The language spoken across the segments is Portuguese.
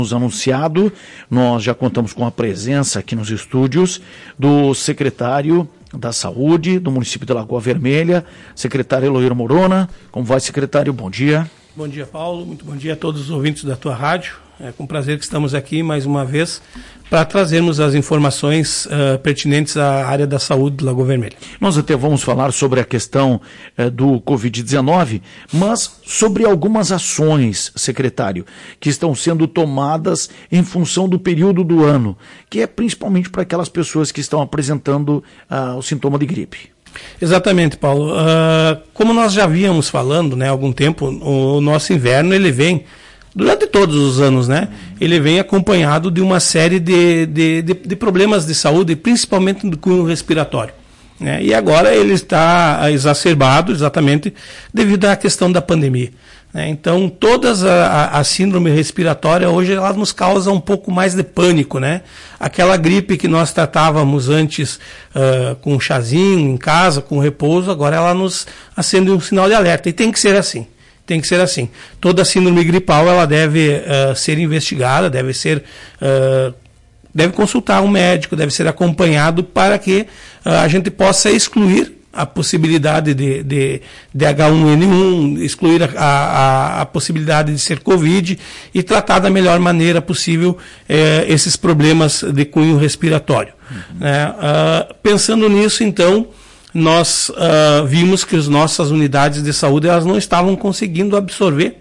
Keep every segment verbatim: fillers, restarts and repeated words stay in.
Anunciado, nós já contamos com a presença aqui nos estúdios do secretário da Saúde do município de Lagoa Vermelha, secretário Eloir Morona. Como vai, secretário? Bom dia. Bom dia, Paulo. Muito bom dia a todos os ouvintes da tua rádio. É com prazer que estamos aqui mais uma vez para trazermos as informações uh, pertinentes à área da saúde de Lagoa Vermelha. Nós até vamos falar sobre a questão uh, do covid dezenove, mas sobre algumas ações, secretário, que estão sendo tomadas em função do período do ano, que é principalmente para aquelas pessoas que estão apresentando uh, o sintoma de gripe. Exatamente, Paulo. Uh, como nós já víamos falando, né, há algum tempo, o, o nosso inverno ele vem durante todos os anos, né? Ele vem acompanhado de uma série de, de, de, de problemas de saúde, principalmente do cunho respiratório, né? E agora ele está exacerbado exatamente devido à questão da pandemia, né? Então, todas a, a, a síndrome respiratória hoje ela nos causa um pouco mais de pânico, né? Aquela gripe que nós tratávamos antes uh, com um chazinho em casa, com repouso, agora ela nos acende um sinal de alerta. E tem que ser assim. Tem que ser assim. Toda síndrome gripal ela deve uh, ser investigada, deve ser, uh, deve consultar um médico, deve ser acompanhado para que uh, a gente possa excluir a possibilidade de, de, de agá um ene um, excluir a, a, a possibilidade de ser Covid e tratar da melhor maneira possível eh, esses problemas de cunho respiratório. Uhum. Né? Uh, pensando nisso, então, nós uh, vimos que as nossas unidades de saúde elas não estavam conseguindo absorver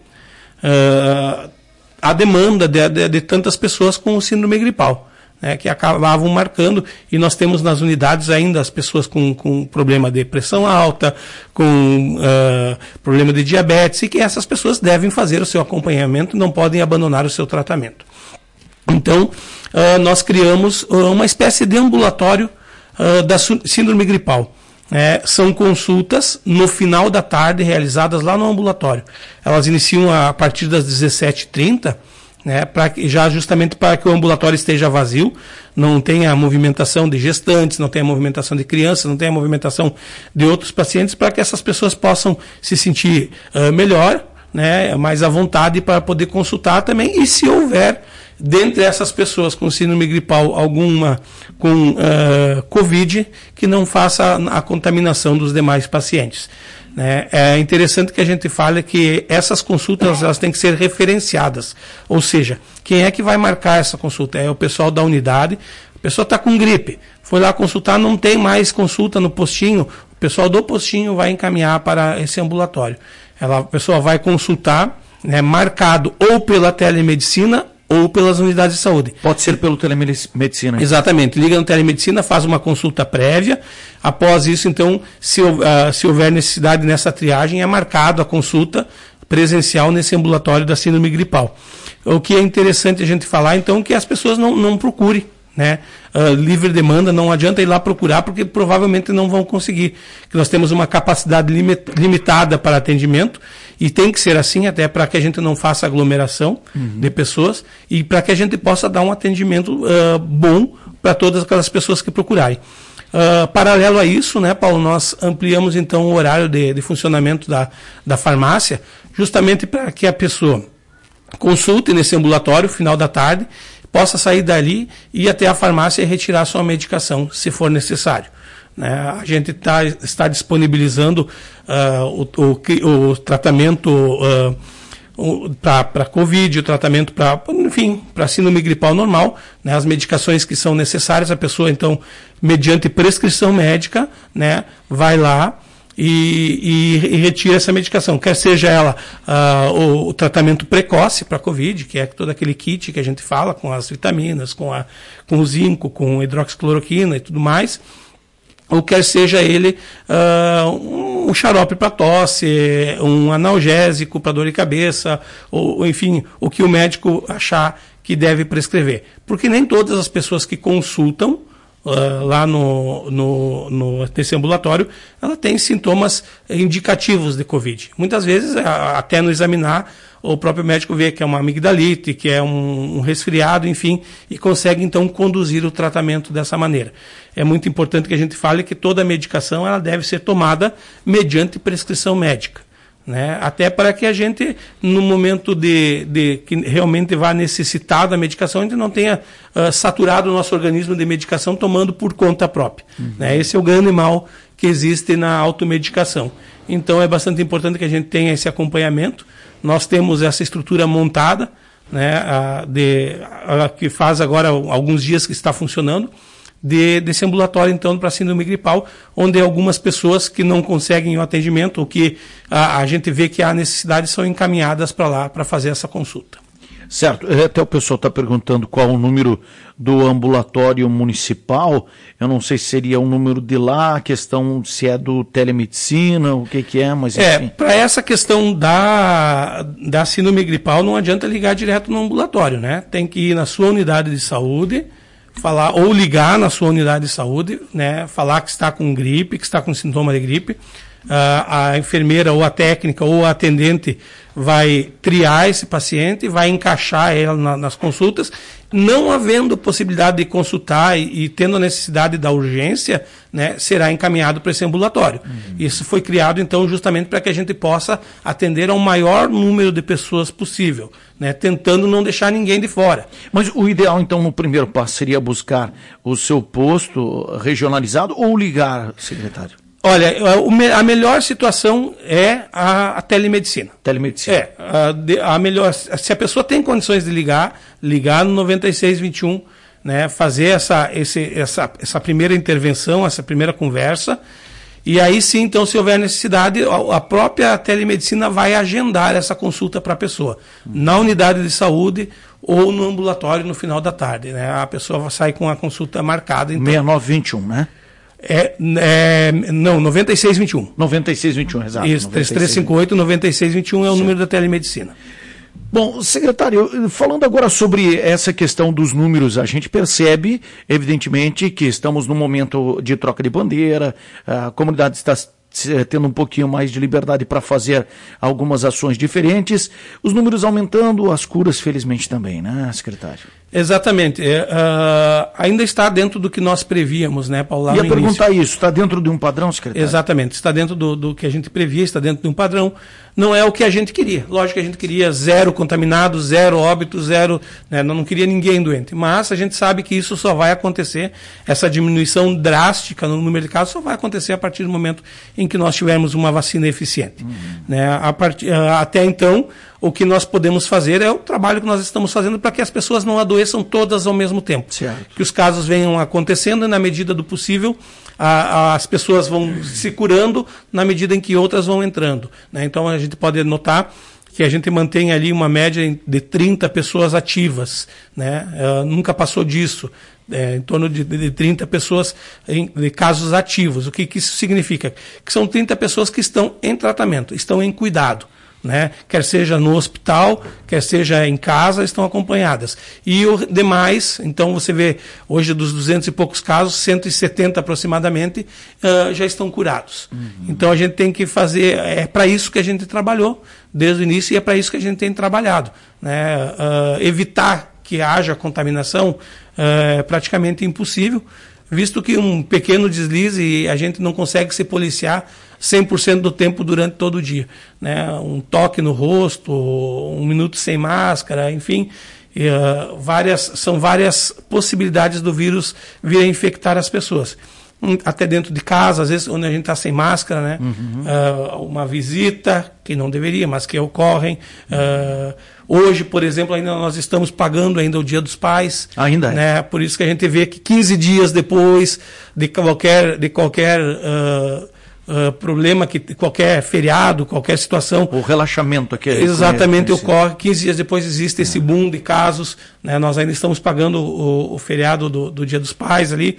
uh, a demanda de, de, de tantas pessoas com síndrome gripal, né, que acabavam marcando, e nós temos nas unidades ainda as pessoas com, com problema de pressão alta, com uh, problema de diabetes, e que essas pessoas devem fazer o seu acompanhamento, não podem abandonar o seu tratamento. Então, uh, nós criamos uma espécie de ambulatório uh, da síndrome gripal. É, são consultas no final da tarde realizadas lá no ambulatório. Elas iniciam a partir das dezessete e trinta, né, pra, já justamente para que o ambulatório esteja vazio, não tenha movimentação de gestantes, não tenha movimentação de crianças, não tenha movimentação de outros pacientes, para que essas pessoas possam se sentir uh, melhor, né, mais à vontade para poder consultar também, e se houver dentre essas pessoas com síndrome gripal alguma com uh, Covid, que não faça a contaminação dos demais pacientes, né? É interessante que a gente fale que essas consultas elas têm que ser referenciadas, ou seja, quem é que vai marcar essa consulta? É o pessoal da unidade. A pessoa está com gripe, foi lá consultar, não tem mais consulta no postinho, o pessoal do postinho vai encaminhar para esse ambulatório. Ela, a pessoa vai consultar, né, marcado ou pela telemedicina ou pelas unidades de saúde. Pode ser pelo telemedicina. Exatamente. Liga no telemedicina, faz uma consulta prévia. Após isso, então, se, uh, se houver necessidade nessa triagem, é marcado a consulta presencial nesse ambulatório da síndrome gripal. O que é interessante a gente falar, então, que as pessoas não, não procurem, né? Uh, livre demanda, não adianta ir lá procurar, porque provavelmente não vão conseguir. Que nós temos uma capacidade limit, limitada para atendimento, e tem que ser assim, até para que a gente não faça aglomeração uhum. de pessoas, e para que a gente possa dar um atendimento uh, bom para todas aquelas pessoas que procurarem. Uh, paralelo a isso, né, Paulo, nós ampliamos então o horário de, de funcionamento da, da farmácia, justamente para que a pessoa consulte nesse ambulatório, final da tarde, possa sair dali e ir até a farmácia e retirar sua medicação, se for necessário. Né? A gente tá, está disponibilizando uh, o, o, o tratamento uh, para Covid, o tratamento para, enfim, para síndrome gripal normal, né? As medicações que são necessárias, a pessoa, então, mediante prescrição médica, né, vai lá E, e, e retira essa medicação, quer seja ela uh, o, o tratamento precoce para a Covid, que é todo aquele kit que a gente fala, com as vitaminas, com, a, com o zinco, com a hidroxicloroquina e tudo mais, ou quer seja ele uh, um, um xarope para tosse, um analgésico para dor de cabeça, ou, enfim, o que o médico achar que deve prescrever. Porque nem todas as pessoas que consultam Uh, lá no, no, no, nesse ambulatório, ela tem sintomas indicativos de Covid. Muitas vezes, a, até no examinar, o próprio médico vê que é uma amigdalite, que é um, um resfriado, enfim, e consegue, então, conduzir o tratamento dessa maneira. É muito importante que a gente fale que toda medicação ela deve ser tomada mediante prescrição médica. né? Até para que a gente, no momento de, de que realmente vá necessitar da medicação, a gente não tenha uh, saturado o nosso organismo de medicação tomando por conta própria. Uhum. Né? Esse é o grande mal que existe na automedicação. Então é bastante importante que a gente tenha esse acompanhamento. Nós temos essa estrutura montada, né, a, de, a, que faz agora alguns dias que está funcionando, de, desse ambulatório, então, para síndrome gripal, onde algumas pessoas que não conseguem o atendimento, ou que a, a gente vê que há necessidade, são encaminhadas para lá para fazer essa consulta. Certo. Até o pessoal está perguntando qual o número do ambulatório municipal. Eu não sei se seria o número de lá, a questão se é do telemedicina, o que, que é, mas enfim. É, para essa questão da, da síndrome gripal, não adianta ligar direto no ambulatório, né? Tem que ir na sua unidade de saúde, falar, ou ligar na sua unidade de saúde, né? Falar que está com gripe, que está com sintoma de gripe. Uh, a enfermeira ou a técnica ou a atendente vai triar esse paciente, vai encaixar ela na, nas consultas, não havendo possibilidade de consultar e, e tendo a necessidade da urgência, né, será encaminhado para esse ambulatório. Uhum. Isso foi criado, então, justamente para que a gente possa atender ao maior número de pessoas possível, né, tentando não deixar ninguém de fora. Mas o ideal, então, no primeiro passo seria buscar o seu posto regionalizado ou ligar, secretário? Olha, a melhor situação é a, a telemedicina. Telemedicina. É, a, a melhor, se a pessoa tem condições de ligar, ligar no noventa e seis vinte e um, né, fazer essa, esse, essa, essa primeira intervenção, essa primeira conversa, e aí sim, então, se houver necessidade, a, a própria telemedicina vai agendar essa consulta para a pessoa, hum. na unidade de saúde ou no ambulatório no final da tarde, né, a pessoa vai sair com a consulta marcada. Então, sessenta e nove vinte e um, né? É, é, não, noventa e seis vinte e um. noventa e seis vinte e um, exato. Isso, três três cinco oito, noventa e seis vinte e um é o certo. Número da telemedicina. Bom, secretário, falando agora sobre essa questão dos números, a gente percebe, evidentemente, que estamos num momento de troca de bandeira, a comunidade está tendo um pouquinho mais de liberdade para fazer algumas ações diferentes, os números aumentando, as curas, felizmente, também, né, secretário? Exatamente. É, uh, ainda está dentro do que nós prevíamos, né, Paulo? Lá Ia no perguntar início. isso, está dentro de um padrão, secretário? Exatamente, está dentro do, do que a gente previa, está dentro de um padrão. Não é o que a gente queria. Lógico que a gente queria zero contaminados, zero óbitos, zero, né, não queria ninguém doente. Mas a gente sabe que isso só vai acontecer, essa diminuição drástica no número de casos só vai acontecer a partir do momento em que nós tivermos uma vacina eficiente. Uhum. Né, a part... Até então, o que nós podemos fazer é o trabalho que nós estamos fazendo para que as pessoas não adoeçam todas ao mesmo tempo. Certo. Que os casos venham acontecendo e, na medida do possível, a, a, as pessoas vão se curando na medida em que outras vão entrando. Né? Então, a gente pode notar que a gente mantém ali uma média de trinta pessoas ativas. Né? Uh, nunca passou disso. É, em torno de, de trinta pessoas em, de casos ativos. O que, que isso significa? Que são trinta pessoas que estão em tratamento, estão em cuidado. Né? Quer seja no hospital, quer seja em casa, estão acompanhadas. E o demais, então você vê, hoje dos duzentos e poucos casos, cento e setenta aproximadamente uh, já estão curados. Uhum. Então a gente tem que fazer, é para isso que a gente trabalhou desde o início e é para isso que a gente tem trabalhado. Né? Uh, evitar que haja contaminação uh, é praticamente impossível, visto que um pequeno deslize a gente não consegue se policiar cem por cento do tempo durante todo o dia. Né? Um toque no rosto, um minuto sem máscara, enfim, e, uh, várias, são várias possibilidades do vírus vir a infectar as pessoas. Até dentro de casa, às vezes, onde a gente está sem máscara, né? Uhum. Uh, uma visita, que não deveria, mas que ocorrem. Uh, hoje, por exemplo, ainda nós estamos pagando ainda o Dia dos Pais. Ainda né? É. Por isso que a gente vê que quinze dias depois de qualquer, de qualquer uh, uh, problema, que, qualquer feriado, qualquer situação... O relaxamento aqui. Exatamente, ocorre. quinze dias depois existe esse boom de casos. Né? Nós ainda estamos pagando o, o feriado do, do Dia dos Pais ali.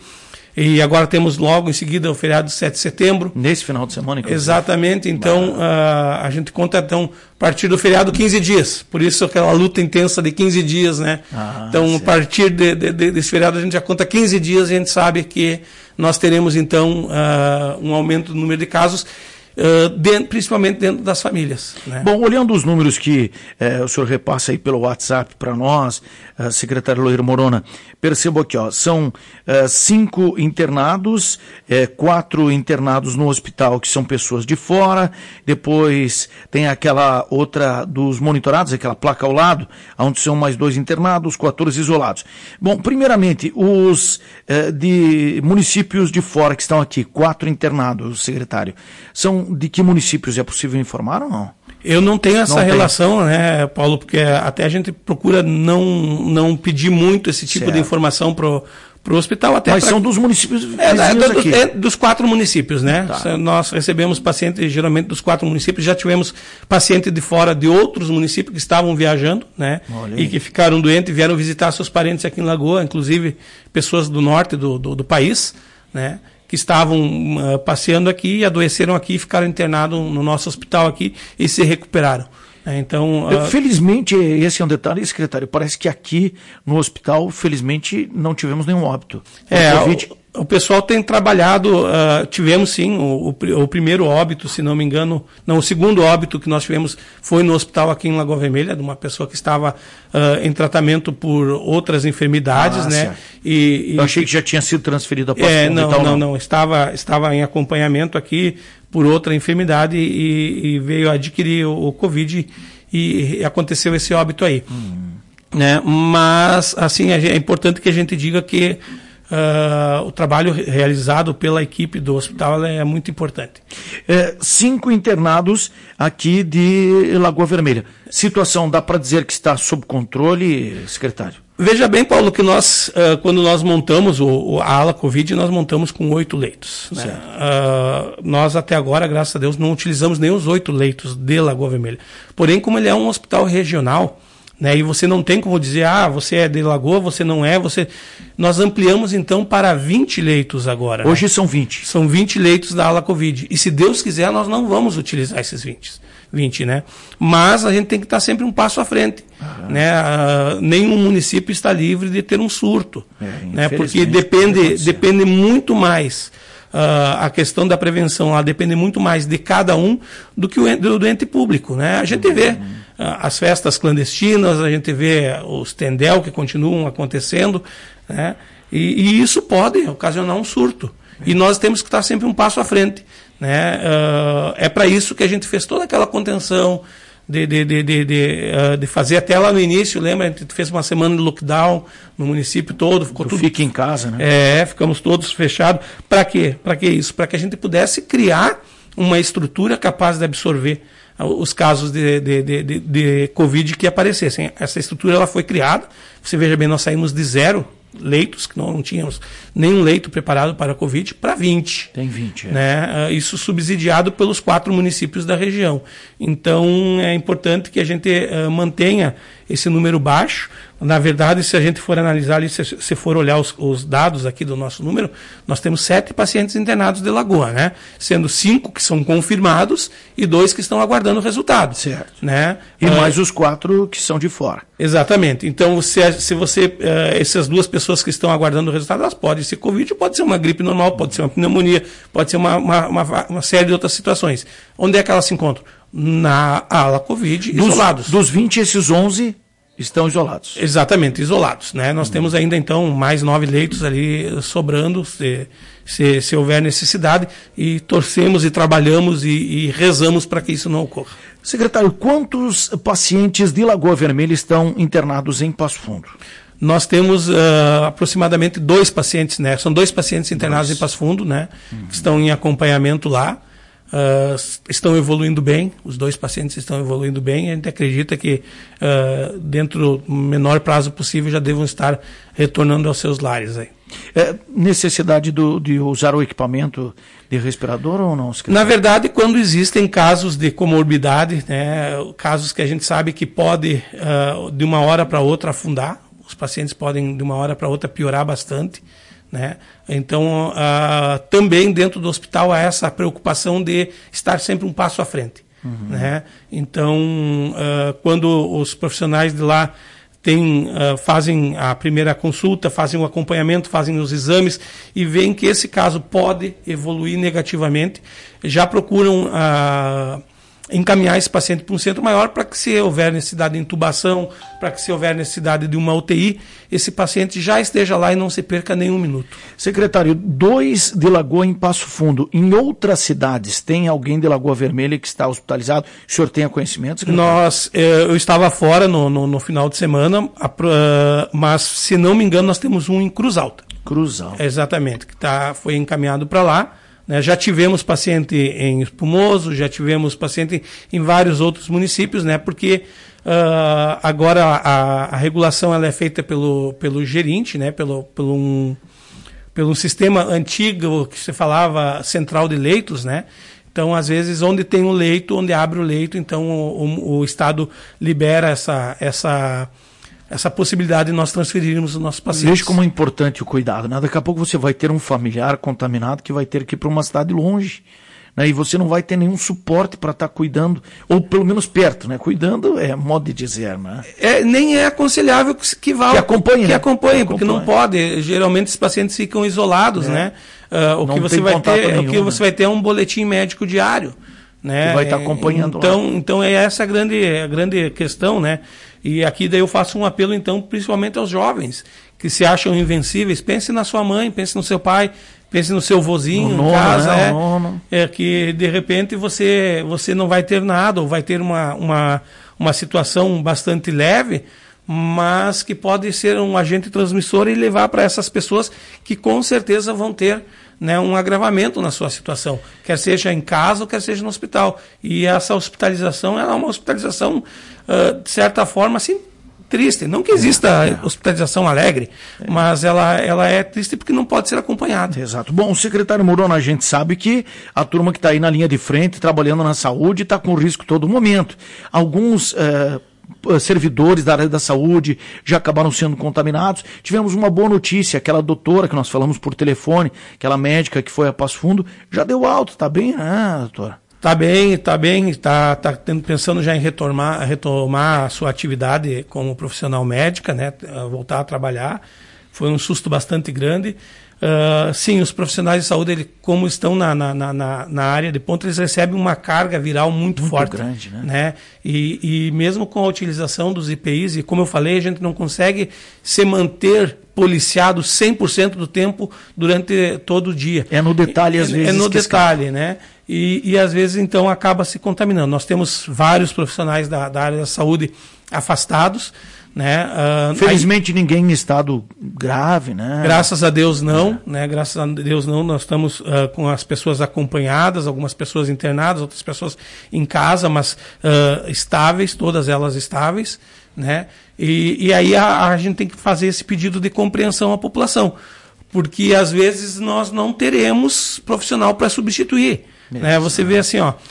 E agora temos logo em seguida o feriado de sete de setembro. Nesse final de semana, inclusive. Exatamente. Então, uh, a gente conta, então, a partir do feriado, quinze dias. Por isso, aquela luta intensa de quinze dias, né? Ah, então, certo. A partir de, de, de, desse feriado, a gente já conta quinze dias e a gente sabe que nós teremos, então, uh, um aumento do número de casos. uh, dentro, principalmente dentro das famílias. Né? Bom, olhando os números que eh, o senhor repassa aí pelo WhatsApp para nós, uh, secretário Loir Morona, percebo aqui, ó, são uh, cinco internados, eh, quatro internados no hospital que são pessoas de fora, depois tem aquela outra dos monitorados, aquela placa ao lado, onde são mais dois internados, quatorze isolados. Bom, primeiramente, os eh, de municípios de fora que estão aqui, quatro internados, secretário, são de que municípios? É possível informar ou não? Eu não tenho essa não relação, tem. né, Paulo, porque até a gente procura não, não pedir muito esse tipo certo. de informação para o hospital. Até Mas pra... são dos municípios vizinhos é, é, do, aqui. É dos quatro municípios, né? Tá. Nós recebemos pacientes geralmente dos quatro municípios, já tivemos pacientes de fora de outros municípios que estavam viajando, né? E que ficaram doentes e vieram visitar seus parentes aqui em Lagoa, inclusive pessoas do norte do, do, do país, né? Que estavam uh, passeando aqui e adoeceram aqui e ficaram internados no nosso hospital aqui e se recuperaram. Então, uh... felizmente, esse é um detalhe, secretário, parece que aqui no hospital, felizmente, não tivemos nenhum óbito. É, o, o pessoal tem trabalhado, uh, tivemos sim, o, o, o primeiro óbito, se não me engano, não, o segundo óbito que nós tivemos foi no hospital aqui em Lagoa Vermelha, de uma pessoa que estava uh, em tratamento por outras enfermidades, ah, né? E, e, Eu achei que já tinha sido transferido a Passo é, Fundo não, e tal, não, não, não, estava, estava em acompanhamento aqui por outra enfermidade e, e veio adquirir o, o Covid e, e aconteceu esse óbito aí. Hum. Né? Mas, assim, é importante que a gente diga que uh, o trabalho realizado pela equipe do hospital é muito importante. É, cinco internados aqui de Lagoa Vermelha. Situação, dá para dizer que está sob controle, secretário? Veja bem, Paulo, que nós, uh, quando nós montamos o, o, a ala Covid, nós montamos com oito leitos. Né? Uh, nós, até agora, graças a Deus, não utilizamos nem os oito leitos de Lagoa Vermelha. Porém, como ele é um hospital regional, né, e você não tem como dizer, ah, você é de Lagoa, você não é, você... Nós ampliamos, então, para vinte leitos agora. Hoje né? são vinte. São vinte leitos da ala Covid. E se Deus quiser, nós não vamos utilizar esses vinte. vinte, né? Mas a gente tem que estar sempre um passo à frente. Ah, né? Uh, nenhum município está livre de ter um surto. É, né? Porque depende, depende muito mais. Uh, a questão da prevenção lá depende muito mais de cada um do que o do, do ente público. Né? A gente vê uh, as festas clandestinas, a gente vê os tendel que continuam acontecendo, né? e, e isso pode ocasionar um surto. E nós temos que estar sempre um passo à frente. Né? Uh, é para isso que a gente fez toda aquela contenção de, de, de, de, de, uh, de fazer até lá no início, lembra? A gente fez uma semana de lockdown no município todo. Ficou tudo, fica em casa, né? É, ficamos todos fechados. Para quê? Para que isso? Para que a gente pudesse criar uma estrutura capaz de absorver os casos de, de, de, de, de Covid que aparecessem. Essa estrutura ela foi criada. Você veja bem, nós saímos de zero leitos, que não, não tínhamos nenhum leito preparado para a Covid, para vinte. Tem vinte, é. Né? Isso subsidiado pelos quatro municípios da região. Então, é importante que a gente uh, mantenha esse número baixo. Na verdade, se a gente for analisar ali, se, se for olhar os, os dados aqui do nosso número, nós temos sete pacientes internados de Lagoa, né? Sendo cinco que são confirmados e dois que estão aguardando o resultado. Certo. Né? E uh, mais os quatro que são de fora. Exatamente. Então, se, se você, uh, essas duas pessoas que estão aguardando o resultado, elas podem ser Covid, pode ser uma gripe normal, pode ser uma pneumonia, pode ser uma, uma, uma, uma série de outras situações. Onde é que elas se encontram? Na ala Covid, dos, isolados. Dos vinte, esses onze estão isolados. Exatamente, isolados. Né? Nós hum. temos ainda, então, mais nove leitos ali sobrando, se, se, se houver necessidade, e torcemos e trabalhamos e, e rezamos para que isso não ocorra. Secretário, quantos pacientes de Lagoa Vermelha estão internados em Passo Fundo? Nós temos uh, aproximadamente dois pacientes, né? São dois pacientes internados dois. em Passo Fundo, né? Uhum. Que estão em acompanhamento lá. Uh, estão evoluindo bem, os dois pacientes estão evoluindo bem, a gente acredita que uh, dentro do menor prazo possível já devam estar retornando aos seus lares aí. É, necessidade do, de usar o equipamento de respirador ou não? Na verdade, quando existem casos de comorbidade, né, casos que a gente sabe que pode uh, de uma hora para outra afundar, os pacientes podem de uma hora para outra piorar bastante. Né? Então, uh, também dentro do hospital há essa preocupação de estar sempre um passo à frente. Uhum. Né? Então, uh, quando os profissionais de lá tem, uh, fazem a primeira consulta, fazem o acompanhamento, fazem os exames e veem que esse caso pode evoluir negativamente, já procuram uh, encaminhar esse paciente para um centro maior para que, se houver necessidade de intubação, para que, se houver necessidade de uma U T I, esse paciente já esteja lá e não se perca nenhum minuto. Secretário, dois de Lagoa em Passo Fundo. Em outras cidades, tem alguém de Lagoa Vermelha que está hospitalizado? O senhor tem conhecimento, secretário? Nós, eu estava fora no, no, no final de semana, mas, se não me engano, nós temos um em Cruz Alta. Cruz Alta. Exatamente, que tá, foi encaminhado para lá. Né? Já tivemos paciente em Espumoso, já tivemos paciente em vários outros municípios, né? Porque uh, agora a, a regulação ela é feita pelo, pelo gerente, né? pelo, pelo, um, pelo um sistema antigo que se falava central de leitos, né? Então, às vezes, onde tem um leito, onde abre o leito, então o, o, o Estado libera essa... essa essa possibilidade de nós transferirmos os nossos pacientes. Veja como é importante o cuidado, né? Daqui a pouco você vai ter um familiar contaminado que vai ter que ir para uma cidade longe, né? E você não vai ter nenhum suporte para estar tá cuidando, ou pelo menos perto, né? Cuidando é modo de dizer, né? É, nem é aconselhável que, que vá... Que acompanhe. Que acompanhe, porque acompanhe. Não pode. Geralmente esses pacientes ficam isolados, é. né? Uh, o não que você vai ter, nenhum, o que você né? vai ter é um boletim médico diário, né? Que vai estar tá acompanhando então, lá. Então é essa a grande, a grande questão, né? E aqui daí eu faço um apelo, então, principalmente aos jovens, que se acham invencíveis. Pense na sua mãe, pense no seu pai, pense no seu vozinho no em nono, casa. Né? É, nono. é que, de repente, você, você não vai ter nada, ou vai ter uma, uma, uma situação bastante leve, mas que pode ser um agente transmissor e levar para essas pessoas que, com certeza, vão ter, né, um agravamento na sua situação, quer seja em casa ou quer seja no hospital. E essa hospitalização ela é uma hospitalização, uh, de certa forma, assim, triste. Não que exista é. hospitalização alegre, é. mas ela, ela é triste porque não pode ser acompanhada. Exato. Bom, o secretário Murona, a gente sabe que a turma que está aí na linha de frente, trabalhando na saúde, está com risco todo momento. Alguns... Uh, servidores da área da saúde já acabaram sendo contaminados. Tivemos uma boa notícia, aquela doutora que nós falamos por telefone, aquela médica que foi a Passo Fundo, já deu alta, tá bem, né, doutora? Tá bem, tá bem, tá, tá pensando já em retomar, retomar a sua atividade como profissional médica, né, voltar a trabalhar. Foi um susto bastante grande. Uh, sim, os profissionais de saúde, ele, como estão na, na, na, na área de ponta, eles recebem uma carga viral muito, muito forte. grande, né? né? E, e mesmo com a utilização dos I P Is, e como eu falei, a gente não consegue se manter policiado cem por cento do tempo durante todo o dia. É no detalhe, às é, vezes. É no detalhe, escapa. né? E, e às vezes, então, acaba se contaminando. Nós temos vários profissionais da, da área da saúde afastados, né? Uh, Felizmente aí, ninguém em estado grave, né? Graças a Deus não, é. né? Graças a Deus não. Nós estamos uh, com as pessoas acompanhadas, algumas pessoas internadas, outras pessoas em casa, mas uh, estáveis, todas elas estáveis, né? E, e aí a, a gente tem que fazer esse pedido de compreensão à população, porque às vezes nós não teremos profissional para substituir. Né? Você vê assim, ó,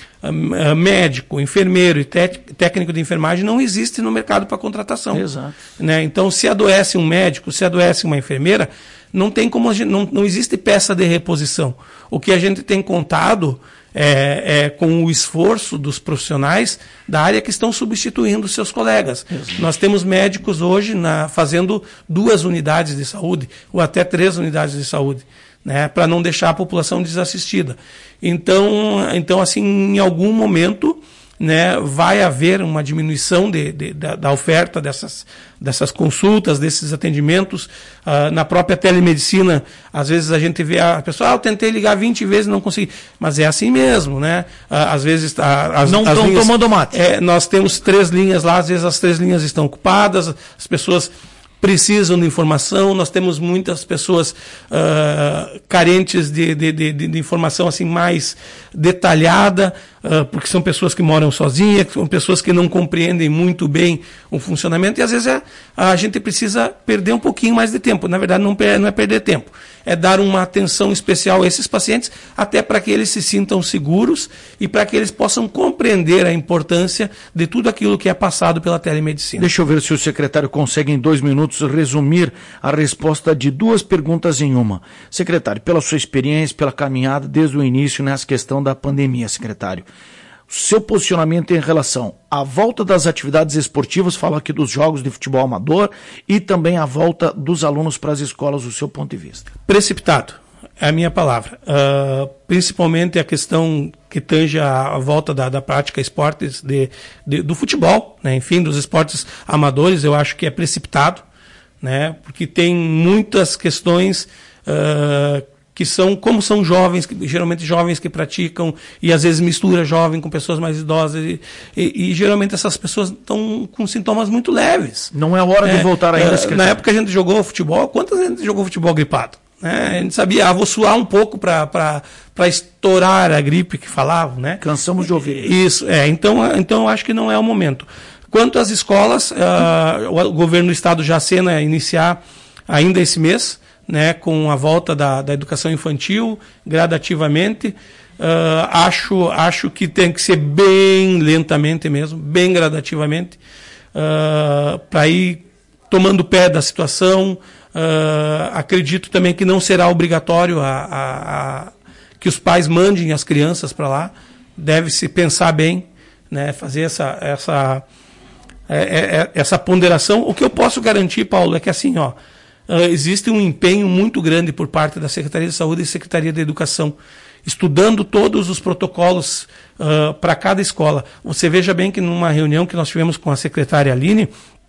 médico, enfermeiro e técnico de enfermagem não existe no mercado para contratação. Exato. Né? Então, se adoece um médico, se adoece uma enfermeira, não tem como a gente, não, não existe peça de reposição. O que a gente tem contado é, é com o esforço dos profissionais da área que estão substituindo seus colegas. Exato. Nós temos médicos hoje na, fazendo duas unidades de saúde, ou até três unidades de saúde, né, para não deixar a população desassistida. Então, então assim, em algum momento, né, vai haver uma diminuição de, de, da, da oferta dessas, dessas consultas, desses atendimentos. Uh, na própria telemedicina, às vezes a gente vê a pessoa, ah, eu tentei ligar vinte vezes e não consegui. Mas é assim mesmo, né? Uh, às vezes... Uh, as, não estão tomando mate. É, nós temos três linhas lá, às vezes as três linhas estão ocupadas, as pessoas precisam de informação, nós temos muitas pessoas uh, carentes de, de, de, de informação assim mais detalhada, uh, porque são pessoas que moram sozinhas, são pessoas que não compreendem muito bem o funcionamento, e às vezes é, a gente precisa perder um pouquinho mais de tempo. Na verdade, não, não é perder tempo, é dar uma atenção especial a esses pacientes, até para que eles se sintam seguros e para que eles possam compreender a importância de tudo aquilo que é passado pela telemedicina. Deixa eu ver se o secretário consegue em dois minutos resumir a resposta de duas perguntas em uma. Secretário, pela sua experiência, pela caminhada desde o início nessa questão da pandemia, secretário, seu posicionamento em relação à volta das atividades esportivas, falo aqui dos jogos de futebol amador, e também a volta dos alunos para as escolas, do seu ponto de vista. Precipitado, é a minha palavra. Uh, principalmente a questão que tange a, a volta da, da prática esportes de, de, do futebol, né? Enfim, dos esportes amadores, eu acho que é precipitado, né? Porque tem muitas questões uh, que são, como são jovens, que, geralmente jovens que praticam, e às vezes mistura jovem com pessoas mais idosas, e, e, e geralmente essas pessoas estão com sintomas muito leves. Não é hora é, de voltar ainda. É, na época que a gente jogou futebol, quantas vezes a gente jogou futebol gripado? É, a gente sabia, ah, vou suar um pouco para estourar a gripe que falavam, né? Cansamos de ouvir. Isso, é, então, então eu acho que não é o momento. Quanto às escolas, uh, o governo do estado já acena iniciar ainda esse mês, né, com a volta da, da educação infantil, gradativamente. Uh, acho, acho que tem que ser bem lentamente mesmo, bem gradativamente, uh, para ir tomando pé da situação. Uh, acredito também que não será obrigatório a, a, a, que os pais mandem as crianças para lá. Deve-se pensar bem, né, fazer essa, essa, é, é, essa ponderação. O que eu posso garantir, Paulo, é que assim, ó, Uh, existe um empenho muito grande por parte da Secretaria de Saúde e Secretaria de Educação, estudando todos os protocolos uh, para cada escola. Você veja bem que numa reunião que nós tivemos com a secretária Aline,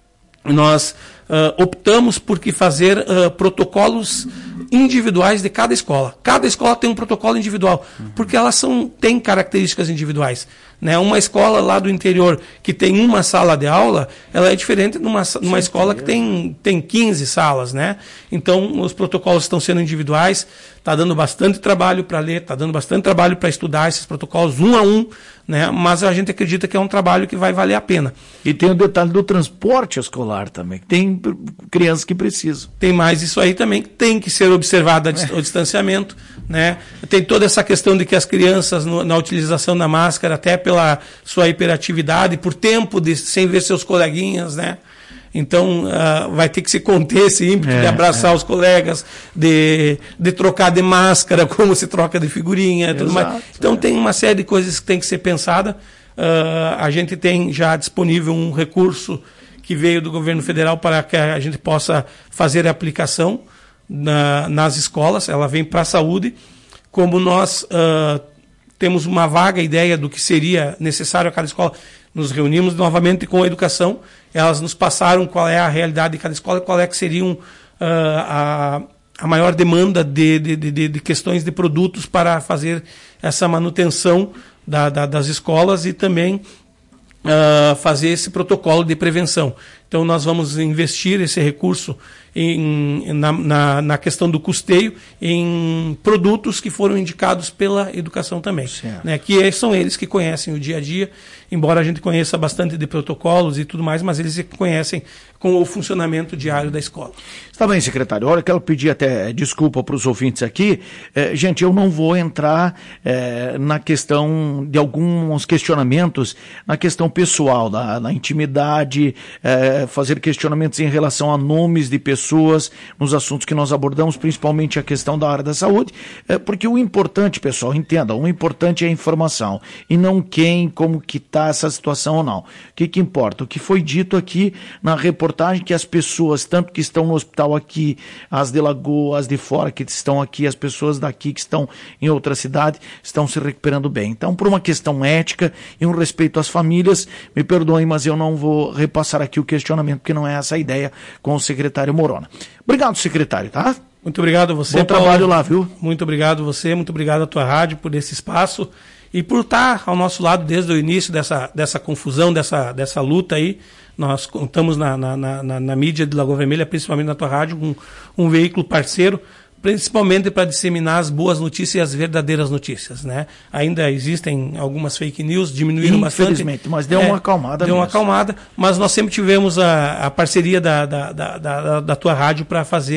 nós uh, optamos por que fazer uh, protocolos individuais de cada escola. Cada escola tem um protocolo individual, porque elas são, têm características individuais. Né? Uma escola lá do interior que tem uma sala de aula, ela é diferente de uma, uma escola que tem, tem quinze salas. Né? Então, os protocolos estão sendo individuais, está dando bastante trabalho para ler, está dando bastante trabalho para estudar esses protocolos um a um, né? Mas a gente acredita que é um trabalho que vai valer a pena. E tem o detalhe do transporte escolar também, que tem crianças que precisam. Tem mais isso aí também, que tem que ser observado é. o distanciamento. Né? Tem toda essa questão de que as crianças, no, na utilização da máscara, até pela sua hiperatividade, por tempo de, sem ver seus coleguinhas, né? Então, uh, vai ter que se conter esse ímpeto é, de abraçar é. os colegas, de, de trocar de máscara, como se troca de figurinha e tudo mais. Então, é. tem uma série de coisas que tem que ser pensada. Uh, a gente tem já disponível um recurso que veio do governo federal para que a gente possa fazer a aplicação na, nas escolas. Ela vem para a saúde. Como nós uh, temos uma vaga ideia do que seria necessário a cada escola, nos reunimos novamente com a educação. Elas nos passaram qual é a realidade de cada escola e qual é que seriam uh, a, a maior demanda de, de, de, de questões de produtos para fazer essa manutenção da, da, das escolas e também uh, fazer esse protocolo de prevenção. Então, nós vamos investir esse recurso em, na, na, na questão do custeio em produtos que foram indicados pela educação também. Né? Que são eles que conhecem o dia a dia, embora a gente conheça bastante de protocolos e tudo mais, mas eles que conhecem com o funcionamento diário da escola. Está bem, secretário. A hora que eu pedi até desculpa para os ouvintes aqui, eh, gente, eu não vou entrar eh, na questão de alguns questionamentos, na questão pessoal, na, na intimidade, eh, fazer questionamentos em relação a nomes de pessoas nos assuntos que nós abordamos, principalmente a questão da área da saúde, eh, porque o importante, pessoal, entendam, o importante é a informação e não quem, como que está essa situação ou não. O que que importa? O que foi dito aqui na reportagem, que as pessoas, tanto que estão no hospital aqui, as de Lagoa, as de fora que estão aqui, as pessoas daqui que estão em outra cidade, estão se recuperando bem. Então, por uma questão ética e um respeito às famílias, me perdoem, mas eu não vou repassar aqui o questionamento, porque não é essa a ideia com o secretário Morona. Obrigado, secretário, tá? Muito obrigado a você, Bom Paulo. trabalho lá, viu? Muito obrigado a você, muito obrigado à tua rádio por esse espaço e por estar ao nosso lado desde o início dessa, dessa confusão, dessa, dessa luta aí. Nós contamos na, na, na, na mídia de Lagoa Vermelha, principalmente na tua rádio, um, um veículo parceiro, principalmente para disseminar as boas notícias e as verdadeiras notícias, né? Ainda existem algumas fake news, diminuíram bastante. Infelizmente, mas deu é, uma acalmada. Deu mesmo. uma acalmada, mas nós sempre tivemos a, a parceria da, da, da, da, da tua rádio para fazer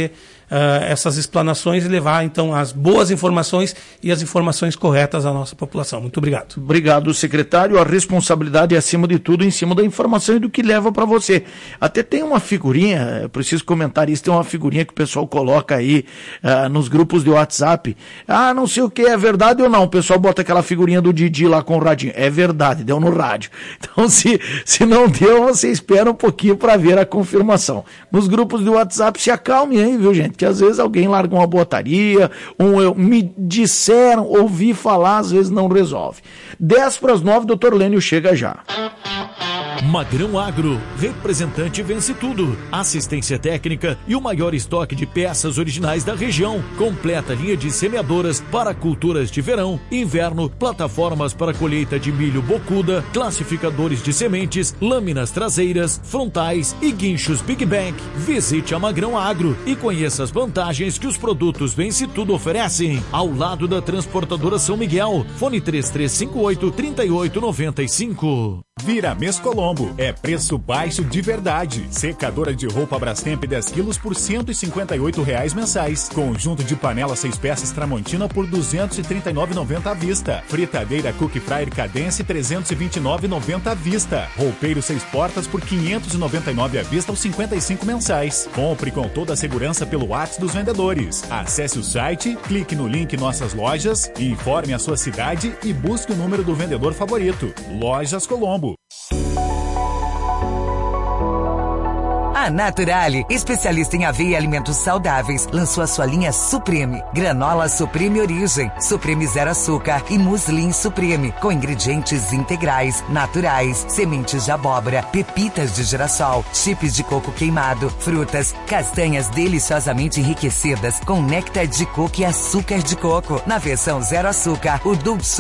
uh, essas explanações e levar, então, as boas informações e as informações corretas à nossa população. Muito obrigado. Obrigado, secretário. A responsabilidade é, acima de tudo, em cima da informação e do que leva para você. Até tem uma figurinha, eu preciso comentar isso, tem uma figurinha que o pessoal coloca aí uh, nos grupos de WhatsApp. Ah, não sei o que, é verdade ou não? O pessoal bota aquela figurinha do Didi lá com o radinho. É verdade, deu no rádio. Então, se, se não deu, você espera um pouquinho para ver a confirmação. Nos grupos de WhatsApp, se acalme aí, viu, gente? Que às vezes alguém larga uma botaria, um, eu, me disseram, ouvi falar, às vezes não resolve. dez para as nove, doutor Lênio chega já. Magrão Agro, representante Vence Tudo, assistência técnica e o maior estoque de peças originais da região, completa linha de semeadoras para culturas de verão, inverno, plataformas para colheita de milho bocuda, classificadores de sementes, lâminas traseiras, frontais e guinchos Big Bang. Visite a Magrão Agro e conheça as vantagens que os produtos Vence Tudo oferecem, ao lado da transportadora São Miguel. Fone três três cinco oito, três oito nove cinco. Virames Colombo, é preço baixo de verdade. Secadora de roupa Brastemp dez quilos por cento e cinquenta e oito reais mensais. Conjunto de panela seis peças Tramontina por duzentos e trinta e nove reais e noventa centavos à vista. Fritadeira Cook Fryer Cadence trezentos e vinte e nove reais e noventa centavos à vista. Roupeiro seis portas por quinhentos e noventa e nove reais à vista aos cinquenta e cinco mensais. Compre com toda a segurança pelo WhatsApp dos vendedores. Acesse o site, clique no link Nossas Lojas, informe a sua cidade e busque o número do vendedor favorito. Lojas Colombo. A Naturale, especialista em aveia e alimentos saudáveis, lançou a sua linha Supreme. Granola Supreme Origem, Supreme Zero Açúcar e Muslin Supreme, com ingredientes integrais, naturais, sementes de abóbora, pepitas de girassol, chips de coco queimado, frutas, castanhas deliciosamente enriquecidas com néctar de coco e açúcar de coco. Na versão Zero Açúcar, o Dulce